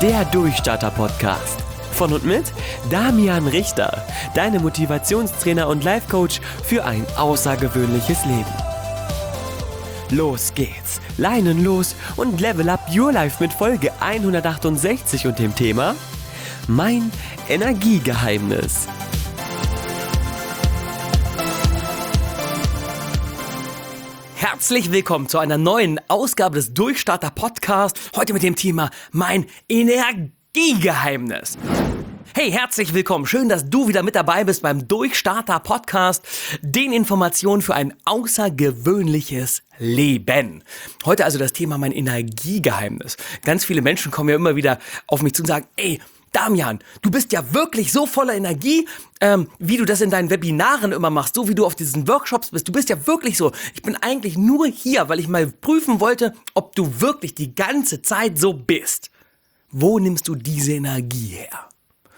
der Durchstarter-Podcast. Von und mit Damian Richter, deine Motivationstrainer und Life-Coach für ein außergewöhnliches Leben. Los geht's, Leinen los und level up your life mit Folge 168 und dem Thema Mein Energiegeheimnis. Herzlich willkommen zu einer neuen Ausgabe des Durchstarter-Podcast. Heute mit dem Thema Mein Energiegeheimnis. Hey, herzlich willkommen. Schön, dass du wieder mit dabei bist beim Durchstarter-Podcast, den Informationen für ein außergewöhnliches Leben. Heute also das Thema Mein Energiegeheimnis. Ganz viele Menschen kommen ja immer wieder auf mich zu und sagen, ey, Damian, du bist ja wirklich so voller Energie, wie du das in deinen Webinaren immer machst, so wie du auf diesen Workshops bist. Du bist ja wirklich so. Ich bin eigentlich nur hier, weil ich mal prüfen wollte, ob du wirklich die ganze Zeit so bist. Wo nimmst du diese Energie her?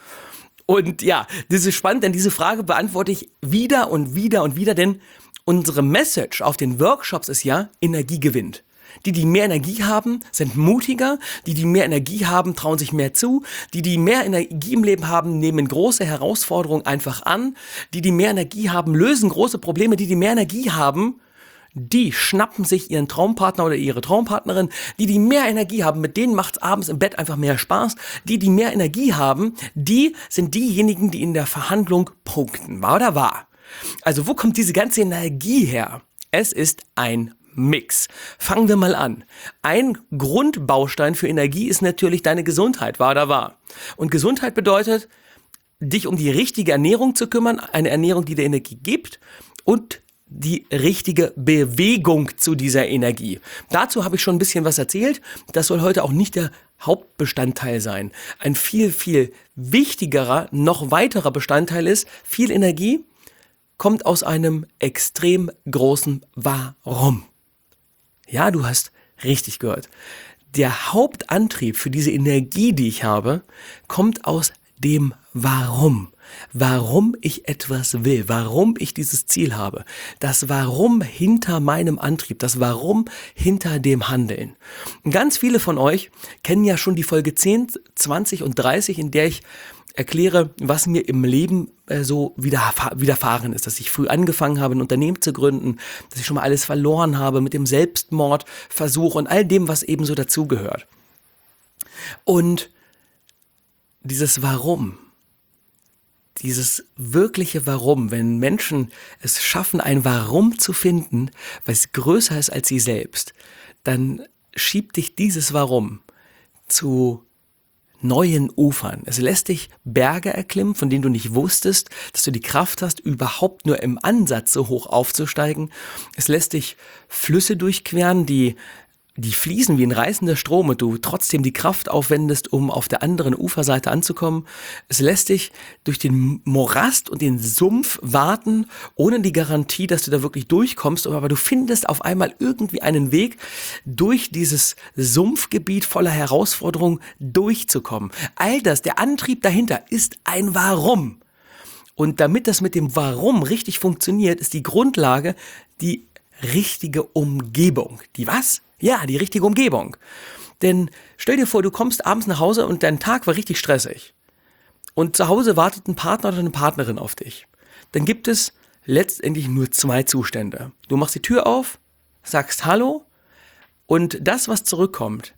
Und ja, das ist spannend, denn diese Frage beantworte ich wieder und wieder und wieder, denn unsere Message auf den Workshops ist ja, Energie gewinnt. Die mehr Energie haben, sind mutiger. Die mehr Energie haben, trauen sich mehr zu. Die mehr Energie im Leben haben, nehmen große Herausforderungen einfach an. Die mehr Energie haben, lösen große Probleme. Die mehr Energie haben, die schnappen sich ihren Traumpartner oder ihre Traumpartnerin. Die mehr Energie haben, mit denen macht's abends im Bett einfach mehr Spaß. Die mehr Energie haben, die sind diejenigen, die in der Verhandlung punkten. Wahr oder wahr? Also wo kommt diese ganze Energie her? Es ist ein Mix. Fangen wir mal an. Ein Grundbaustein für Energie ist natürlich deine Gesundheit, wahr oder wahr? Und Gesundheit bedeutet, dich um die richtige Ernährung zu kümmern, eine Ernährung, die dir Energie gibt und die richtige Bewegung zu dieser Energie. Dazu habe ich schon ein bisschen was erzählt. Das soll heute auch nicht der Hauptbestandteil sein. Ein viel, viel wichtigerer, noch weiterer Bestandteil ist, viel Energie kommt aus einem extrem großen Warum. Ja, du hast richtig gehört. Der Hauptantrieb für diese Energie, die ich habe, kommt aus dem Warum. Warum ich etwas will, warum ich dieses Ziel habe. Das Warum hinter meinem Antrieb, das Warum hinter dem Handeln. Und ganz viele von euch kennen ja schon die Folge 10, 20 und 30, in der ich erkläre, was mir im Leben so widerfahren ist, dass ich früh angefangen habe, ein Unternehmen zu gründen, dass ich schon mal alles verloren habe mit dem Selbstmordversuch und all dem, was eben so dazugehört. Und dieses Warum, dieses wirkliche Warum, wenn Menschen es schaffen, ein Warum zu finden, was größer ist als sie selbst, dann schiebt dich dieses Warum zu neuen Ufern. Es lässt dich Berge erklimmen, von denen du nicht wusstest, dass du die Kraft hast, überhaupt nur im Ansatz so hoch aufzusteigen. Es lässt dich Flüsse durchqueren, die fließen wie ein reißender Strom und du trotzdem die Kraft aufwendest, um auf der anderen Uferseite anzukommen. Es lässt dich durch den Morast und den Sumpf warten, ohne die Garantie, dass du da wirklich durchkommst, aber du findest auf einmal irgendwie einen Weg, durch dieses Sumpfgebiet voller Herausforderungen durchzukommen. All das, der Antrieb dahinter, ist ein Warum. Und damit das mit dem Warum richtig funktioniert, ist die Grundlage die richtige Umgebung. Die was? Ja, die richtige Umgebung. Denn stell dir vor, du kommst abends nach Hause und dein Tag war richtig stressig. Und zu Hause wartet ein Partner oder eine Partnerin auf dich. Dann gibt es letztendlich nur zwei Zustände. Du machst die Tür auf, sagst Hallo und das, was zurückkommt,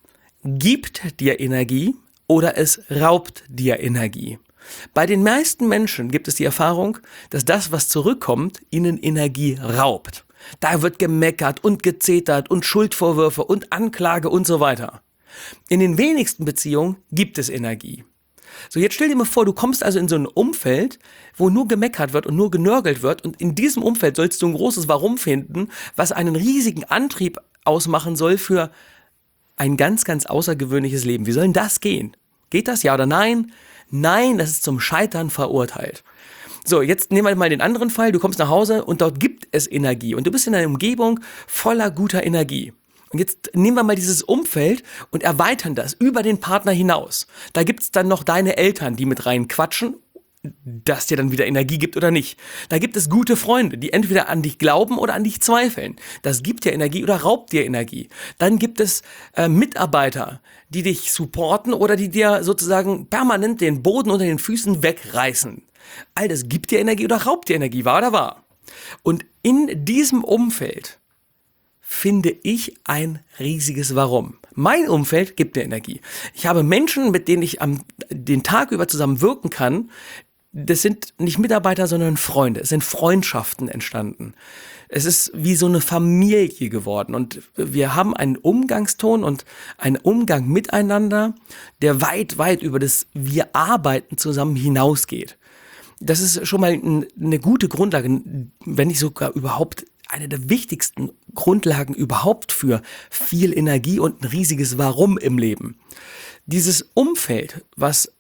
gibt dir Energie oder es raubt dir Energie. Bei den meisten Menschen gibt es die Erfahrung, dass das, was zurückkommt, ihnen Energie raubt. Da wird gemeckert und gezetert und Schuldvorwürfe und Anklage und so weiter. In den wenigsten Beziehungen gibt es Energie. So, jetzt stell dir mal vor, du kommst also in so ein Umfeld, wo nur gemeckert wird und nur genörgelt wird und in diesem Umfeld sollst du ein großes Warum finden, was einen riesigen Antrieb ausmachen soll für ein ganz, ganz außergewöhnliches Leben. Wie soll denn das gehen? Geht das, ja oder nein? Nein, das ist zum Scheitern verurteilt. So, jetzt nehmen wir mal den anderen Fall. Du kommst nach Hause und dort gibt es Energie und du bist in einer Umgebung voller guter Energie. Und jetzt nehmen wir mal dieses Umfeld und erweitern das über den Partner hinaus. Da gibt's dann noch deine Eltern, die mit rein quatschen das dir dann wieder Energie gibt oder nicht. Da gibt es gute Freunde, die entweder an dich glauben oder an dich zweifeln. Das gibt dir Energie oder raubt dir Energie. Dann gibt es Mitarbeiter, die dich supporten oder die dir sozusagen permanent den Boden unter den Füßen wegreißen. All das gibt dir Energie oder raubt dir Energie, wahr oder wahr? Und in diesem Umfeld finde ich ein riesiges Warum. Mein Umfeld gibt mir Energie. Ich habe Menschen, mit denen ich den Tag über zusammen wirken kann. Das sind nicht Mitarbeiter, sondern Freunde. Es sind Freundschaften entstanden. Es ist wie so eine Familie geworden und wir haben einen Umgangston und einen Umgang miteinander, der weit, weit über das Wir arbeiten zusammen hinausgeht. Das ist schon mal eine gute Grundlage, wenn nicht sogar überhaupt eine der wichtigsten Grundlagen überhaupt für viel Energie und ein riesiges Warum im Leben. Dieses Umfeld, was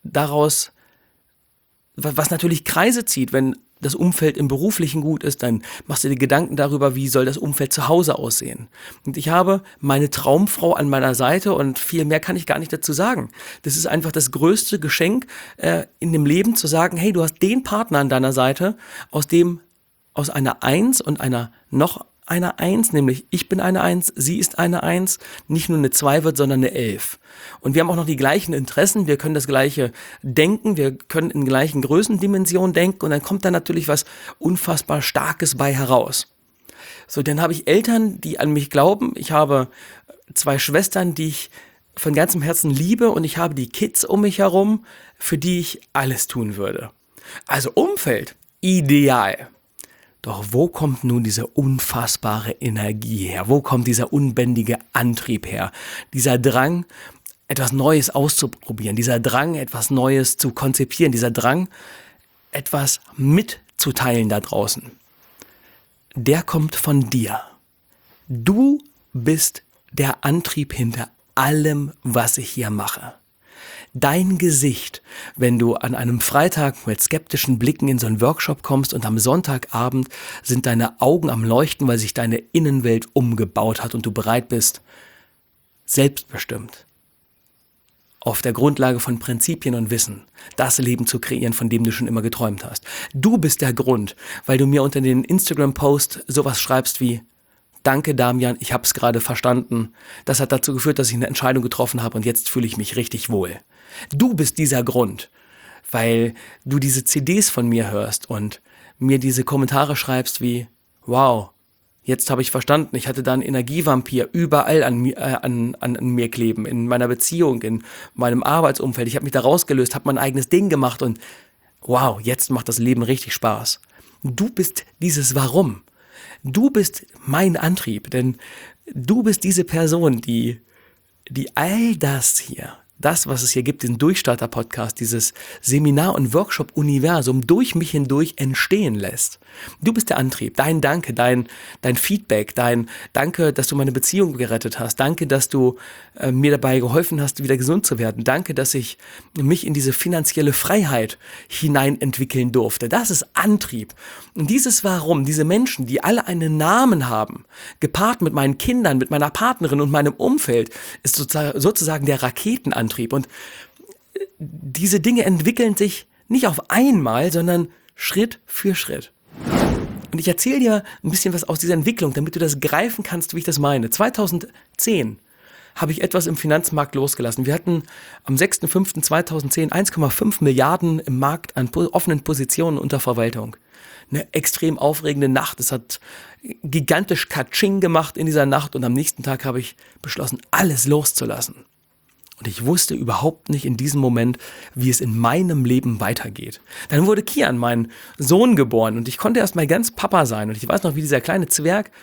natürlich Kreise zieht, wenn das Umfeld im Beruflichen gut ist, dann machst du dir Gedanken darüber, wie soll das Umfeld zu Hause aussehen. Und ich habe meine Traumfrau an meiner Seite und viel mehr kann ich gar nicht dazu sagen. Das ist einfach das größte Geschenk in dem Leben, zu sagen, hey, du hast den Partner an deiner Seite, aus einer Eins und noch einer Eins, nämlich ich bin eine Eins, sie ist eine Eins, nicht nur eine 2 wird, sondern eine 11. Und wir haben auch noch die gleichen Interessen, wir können das gleiche denken, wir können in gleichen Größendimensionen denken und dann kommt da natürlich was unfassbar Starkes bei heraus. So, dann habe ich Eltern, die an mich glauben, ich habe 2 Schwestern, die ich von ganzem Herzen liebe und ich habe die Kids um mich herum, für die ich alles tun würde. Also Umfeld, ideal. Doch wo kommt nun diese unfassbare Energie her? Wo kommt dieser unbändige Antrieb her? Dieser Drang, etwas Neues auszuprobieren, dieser Drang, etwas Neues zu konzipieren, dieser Drang, etwas mitzuteilen da draußen. Der kommt von dir. Du bist der Antrieb hinter allem, was ich hier mache. Dein Gesicht, wenn du an einem Freitag mit skeptischen Blicken in so einen Workshop kommst und am Sonntagabend sind deine Augen am Leuchten, weil sich deine Innenwelt umgebaut hat und du bereit bist, selbstbestimmt, auf der Grundlage von Prinzipien und Wissen, das Leben zu kreieren, von dem du schon immer geträumt hast. Du bist der Grund, weil du mir unter den Instagram-Post sowas schreibst wie: Danke Damian, ich habe es gerade verstanden. Das hat dazu geführt, dass ich eine Entscheidung getroffen habe und jetzt fühle ich mich richtig wohl. Du bist dieser Grund, weil du diese CDs von mir hörst und mir diese Kommentare schreibst wie: Wow, jetzt habe ich verstanden, ich hatte da einen Energievampir überall an mir kleben, in meiner Beziehung, in meinem Arbeitsumfeld. Ich habe mich da rausgelöst, habe mein eigenes Ding gemacht und wow, jetzt macht das Leben richtig Spaß. Du bist dieses Warum. Du bist mein Antrieb, denn du bist diese Person, die all das hier, das, was es hier gibt, den Durchstarter-Podcast, dieses Seminar- und Workshop-Universum durch mich hindurch entstehen lässt. Du bist der Antrieb, dein Danke, dein Feedback, dein Danke, dass du meine Beziehung gerettet hast. Danke, dass du mir dabei geholfen hast, wieder gesund zu werden. Danke, dass ich mich in diese finanzielle Freiheit hinein entwickeln durfte. Das ist Antrieb. Und dieses Warum, diese Menschen, die alle einen Namen haben, gepaart mit meinen Kindern, mit meiner Partnerin und meinem Umfeld, ist sozusagen der Raketenantrieb. Und diese Dinge entwickeln sich nicht auf einmal, sondern Schritt für Schritt. Und ich erzähle dir ein bisschen was aus dieser Entwicklung, damit du das greifen kannst, wie ich das meine. 2010 habe ich etwas im Finanzmarkt losgelassen. Wir hatten am 6.5.2010 1,5 Milliarden im Markt an offenen Positionen unter Verwaltung. Eine extrem aufregende Nacht. Es hat gigantisch Katsching gemacht in dieser Nacht und am nächsten Tag habe ich beschlossen, alles loszulassen. Und ich wusste überhaupt nicht in diesem Moment, wie es in meinem Leben weitergeht. Dann wurde Kian, mein Sohn, geboren und ich konnte erst mal ganz Papa sein. Und ich weiß noch, wie dieser kleine Zwerg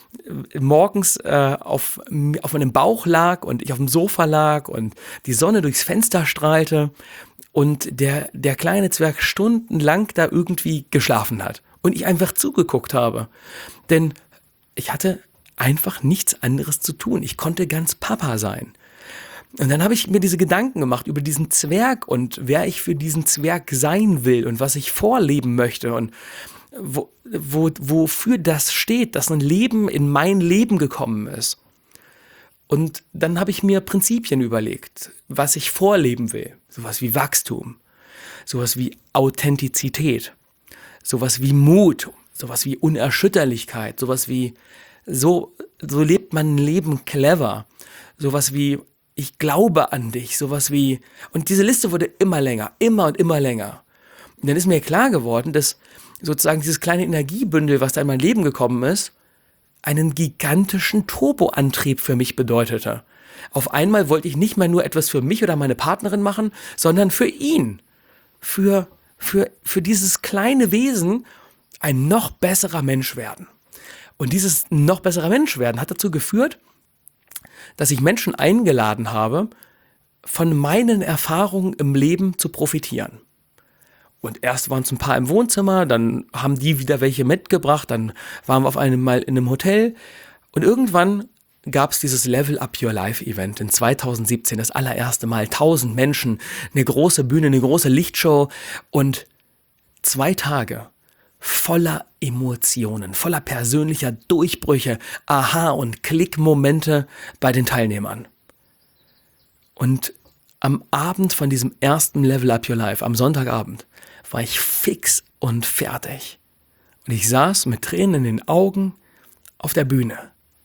morgens auf meinem Bauch lag und ich auf dem Sofa lag und die Sonne durchs Fenster strahlte und der kleine Zwerg stundenlang da irgendwie geschlafen hat und ich einfach zugeguckt habe. Denn ich hatte einfach nichts anderes zu tun. Ich konnte ganz Papa sein. Und dann habe ich mir diese Gedanken gemacht über diesen Zwerg und wer ich für diesen Zwerg sein will und was ich vorleben möchte und wofür das steht, dass ein Leben in mein Leben gekommen ist. Und dann habe ich mir Prinzipien überlegt, was ich vorleben will, sowas wie Wachstum. sowas wie Authentizität, sowas wie Mut, sowas wie Unerschütterlichkeit, sowas wie so lebt man ein Leben clever, sowas wie ich glaube an dich, sowas wie, und diese Liste wurde immer länger, immer und immer länger. Und dann ist mir klar geworden, dass sozusagen dieses kleine Energiebündel, was da in mein Leben gekommen ist, einen gigantischen Turboantrieb für mich bedeutete. Auf einmal wollte ich nicht mehr nur etwas für mich oder meine Partnerin machen, sondern für ihn, für dieses kleine Wesen ein noch besserer Mensch werden. Und dieses noch besserer Mensch werden hat dazu geführt, dass ich Menschen eingeladen habe, von meinen Erfahrungen im Leben zu profitieren. Und erst waren es ein paar im Wohnzimmer, dann haben die wieder welche mitgebracht, dann waren wir auf einmal in einem Hotel und irgendwann gab es dieses Level Up Your Life Event in 2017, das allererste Mal, 1000 Menschen, eine große Bühne, eine große Lichtshow und 2 Tage voller Emotionen, voller persönlicher Durchbrüche, Aha- und Klickmomente bei den Teilnehmern. Und am Abend von diesem ersten Level Up Your Life, am Sonntagabend, war ich fix und fertig. Und ich saß mit Tränen in den Augen auf der Bühne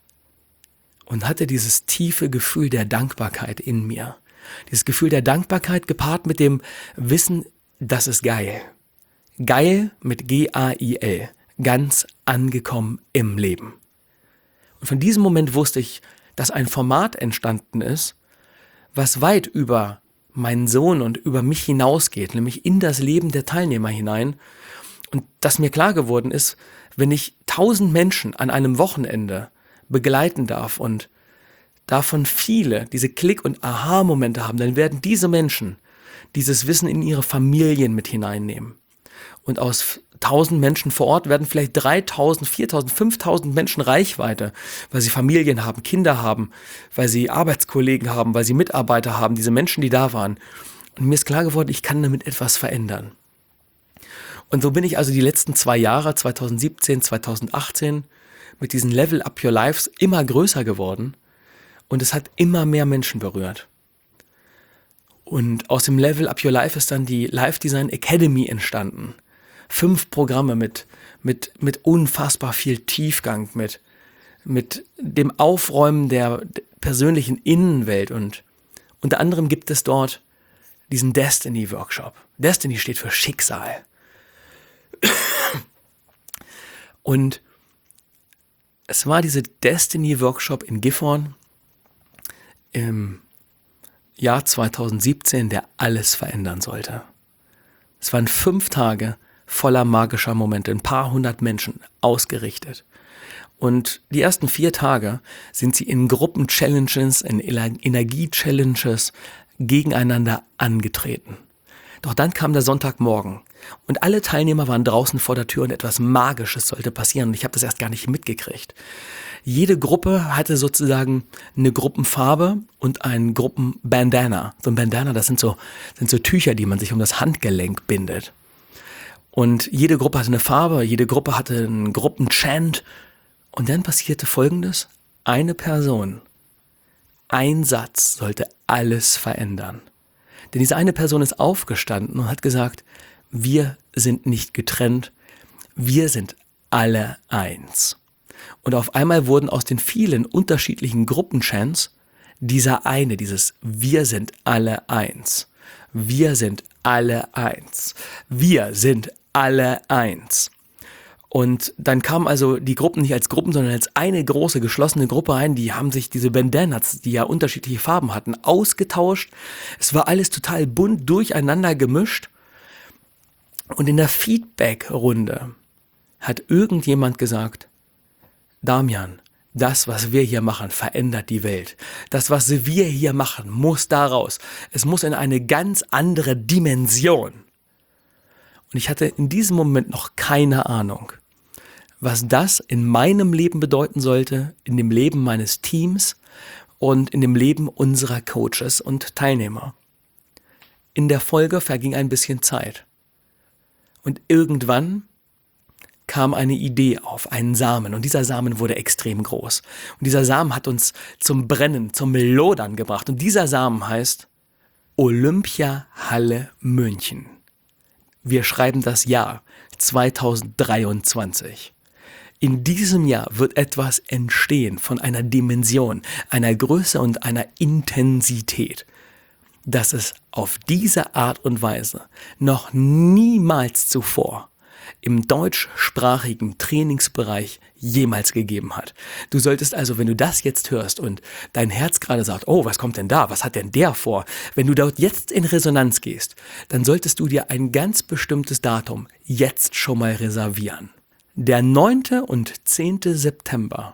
und hatte dieses tiefe Gefühl der Dankbarkeit in mir. Dieses Gefühl der Dankbarkeit gepaart mit dem Wissen, das ist geil. Geil mit G-A-I-L. Ganz angekommen im Leben. Und von diesem Moment wusste ich, dass ein Format entstanden ist, was weit über meinen Sohn und über mich hinausgeht, nämlich in das Leben der Teilnehmer hinein. Und dass mir klar geworden ist, wenn ich 1000 Menschen an einem Wochenende begleiten darf und davon viele diese Klick- und Aha-Momente haben, dann werden diese Menschen dieses Wissen in ihre Familien mit hineinnehmen. Und aus 1000 Menschen vor Ort werden vielleicht 3000, 4000, 5000 Menschen Reichweite, weil sie Familien haben, Kinder haben, weil sie Arbeitskollegen haben, weil sie Mitarbeiter haben, diese Menschen, die da waren. Und mir ist klar geworden, ich kann damit etwas verändern. Und so bin ich also die letzten 2 Jahre, 2017, 2018, mit diesen Level Up Your Lives immer größer geworden und es hat immer mehr Menschen berührt. Und aus dem Level Up Your Life ist dann die Life Design Academy entstanden. 5 Programme mit unfassbar viel Tiefgang, mit dem Aufräumen der persönlichen Innenwelt. Und unter anderem gibt es dort diesen Destiny Workshop. Destiny steht für Schicksal. Und es war diese Destiny Workshop in Gifhorn im Jahr 2017, der alles verändern sollte. Es waren 5 Tage voller magischer Momente, ein paar hundert Menschen ausgerichtet. Und die ersten 4 Tage sind sie in Gruppen-Challenges, in Energie-Challenges gegeneinander angetreten. Doch dann kam der Sonntagmorgen und alle Teilnehmer waren draußen vor der Tür und etwas Magisches sollte passieren und ich habe das erst gar nicht mitgekriegt. Jede Gruppe hatte sozusagen eine Gruppenfarbe und ein Gruppenbandana. So ein Bandana, das sind so Tücher, die man sich um das Handgelenk bindet. Und jede Gruppe hatte eine Farbe, jede Gruppe hatte einen Gruppenchant. Und dann passierte Folgendes: Eine Person, ein Satz sollte alles verändern. Denn diese eine Person ist aufgestanden und hat gesagt, wir sind nicht getrennt, wir sind alle eins. Und auf einmal wurden aus den vielen unterschiedlichen Gruppenchants dieses Wir sind alle eins. Wir sind alle eins. Wir sind alle eins. Und dann kamen also die Gruppen nicht als Gruppen, sondern als eine große geschlossene Gruppe ein. Die haben sich diese Bandanas, die ja unterschiedliche Farben hatten, ausgetauscht. Es war alles total bunt durcheinander gemischt. Und in der Feedback-Runde hat irgendjemand gesagt, Damian, das, was wir hier machen, verändert die Welt. Das, was wir hier machen, muss da raus. Es muss in eine ganz andere Dimension. Und ich hatte in diesem Moment noch keine Ahnung, was das in meinem Leben bedeuten sollte, in dem Leben meines Teams und in dem Leben unserer Coaches und Teilnehmer. In der Folge verging ein bisschen Zeit. Und irgendwann kam eine Idee auf, einen Samen. Und dieser Samen wurde extrem groß. Und dieser Samen hat uns zum Brennen, zum Lodern gebracht. Und dieser Samen heißt Olympiahalle München. Wir schreiben das Jahr 2023. In diesem Jahr wird etwas entstehen von einer Dimension, einer Größe und einer Intensität, dass es auf diese Art und Weise noch niemals zuvor im deutschsprachigen Trainingsbereich jemals gegeben hat. Du solltest also, wenn du das jetzt hörst und dein Herz gerade sagt, oh, was kommt denn da? Was hat denn der vor? Wenn du dort jetzt in Resonanz gehst, dann solltest du dir ein ganz bestimmtes Datum jetzt schon mal reservieren. Der 9. und 10. September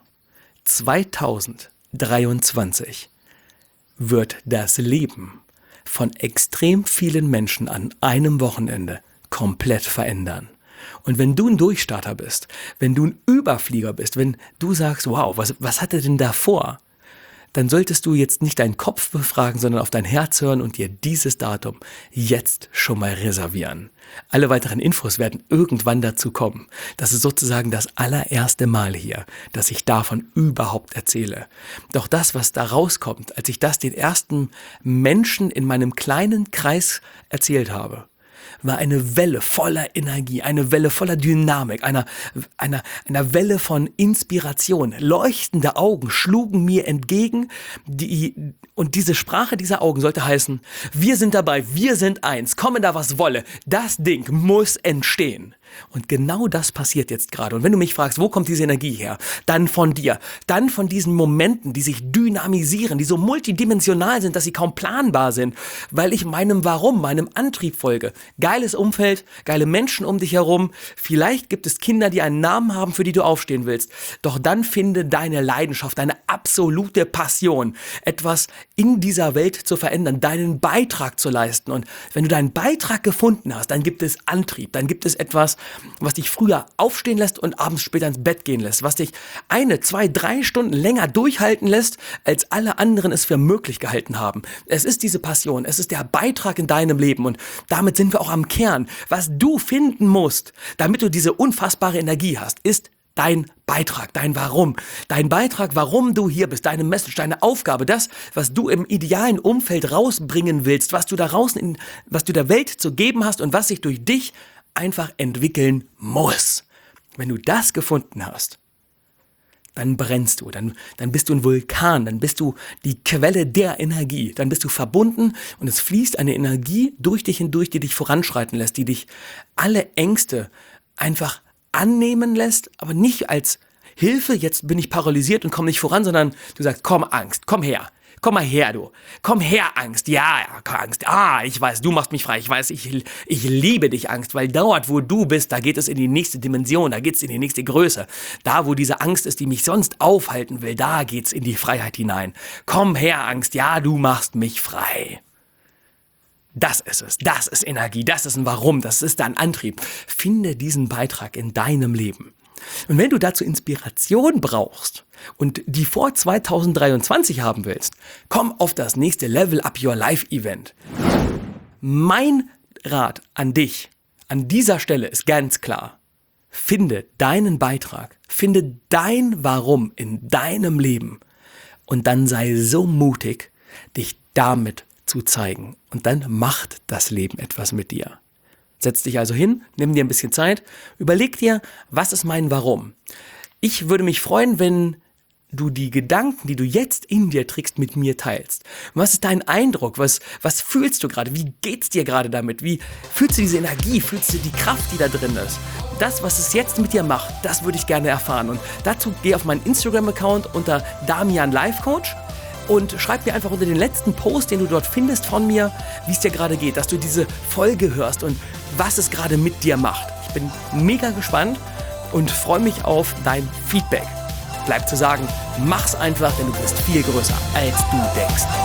2023 wird das Leben von extrem vielen Menschen an einem Wochenende komplett verändern. Und wenn du ein Durchstarter bist, wenn du ein Überflieger bist, wenn du sagst, wow, was hat er denn da vor? Dann solltest du jetzt nicht deinen Kopf befragen, sondern auf dein Herz hören und dir dieses Datum jetzt schon mal reservieren. Alle weiteren Infos werden irgendwann dazu kommen. Das ist sozusagen das allererste Mal hier, dass ich davon überhaupt erzähle. Doch das, was da rauskommt, als ich das den ersten Menschen in meinem kleinen Kreis erzählt habe, war eine Welle voller Energie, eine Welle voller Dynamik, einer Welle von Inspiration. Leuchtende Augen schlugen mir entgegen, und diese Sprache dieser Augen sollte heißen, wir sind dabei, wir sind eins, komme da was wolle, das Ding muss entstehen. Und genau das passiert jetzt gerade. Und wenn du mich fragst, wo kommt diese Energie her? Dann von dir. Dann von diesen Momenten, die sich dynamisieren, die so multidimensional sind, dass sie kaum planbar sind, weil ich meinem Warum, meinem Antrieb folge. Geiles Umfeld, geile Menschen um dich herum. Vielleicht gibt es Kinder, die einen Namen haben, für die du aufstehen willst. Doch dann finde deine Leidenschaft, deine absolute Passion, etwas in dieser Welt zu verändern, deinen Beitrag zu leisten. Und wenn du deinen Beitrag gefunden hast, dann gibt es Antrieb, dann gibt es etwas, was dich früher aufstehen lässt und abends später ins Bett gehen lässt, was dich 1, 2, 3 Stunden länger durchhalten lässt, als alle anderen es für möglich gehalten haben. Es ist diese Passion, es ist der Beitrag in deinem Leben und damit sind wir auch am Kern. Was du finden musst, damit du diese unfassbare Energie hast, ist dein Beitrag, dein Warum. Dein Beitrag, warum du hier bist, deine Message, deine Aufgabe, das, was du im idealen Umfeld rausbringen willst, was du da draußen, was du der Welt zu geben hast und was sich durch dich einfach entwickeln muss. Wenn du das gefunden hast, dann brennst du, dann bist du ein Vulkan, dann bist du die Quelle der Energie, dann bist du verbunden und es fließt eine Energie durch dich hindurch, die dich voranschreiten lässt, die dich alle Ängste einfach annehmen lässt, aber nicht als Hilfe, jetzt bin ich paralysiert und komme nicht voran, sondern du sagst, komm Angst, komm her. Komm mal her, du. Komm her, Angst. Ja, Angst. Ich weiß, du machst mich frei. Ich weiß, ich liebe dich, Angst, weil dort, wo du bist, da geht es in die nächste Dimension, da geht es in die nächste Größe. Da, wo diese Angst ist, die mich sonst aufhalten will, da geht's in die Freiheit hinein. Komm her, Angst. Ja, du machst mich frei. Das ist es. Das ist Energie. Das ist ein Warum. Das ist dein Antrieb. Finde diesen Beitrag in deinem Leben. Und wenn du dazu Inspiration brauchst und die vor 2023 haben willst, komm auf das nächste Level Up Your Life Event. Mein Rat an dich an dieser Stelle ist ganz klar. Finde deinen Beitrag, finde dein Warum in deinem Leben und dann sei so mutig, dich damit zu zeigen. Und dann macht das Leben etwas mit dir. Setz dich also hin, nimm dir ein bisschen Zeit, überleg dir, was ist mein Warum? Ich würde mich freuen, wenn du die Gedanken, die du jetzt in dir trägst, mit mir teilst. Was ist dein Eindruck? Was fühlst du gerade? Wie geht's dir gerade damit? Wie fühlst du diese Energie? Fühlst du die Kraft, die da drin ist? Das, was es jetzt mit dir macht, das würde ich gerne erfahren. Und dazu geh auf meinen Instagram-Account unter Damian Life Coach. Und schreib mir einfach unter den letzten Post, den du dort findest von mir, wie es dir gerade geht, dass du diese Folge hörst und was es gerade mit dir macht. Ich bin mega gespannt und freue mich auf dein Feedback. Bleibt zu sagen, mach's einfach, denn du bist viel größer, als du denkst.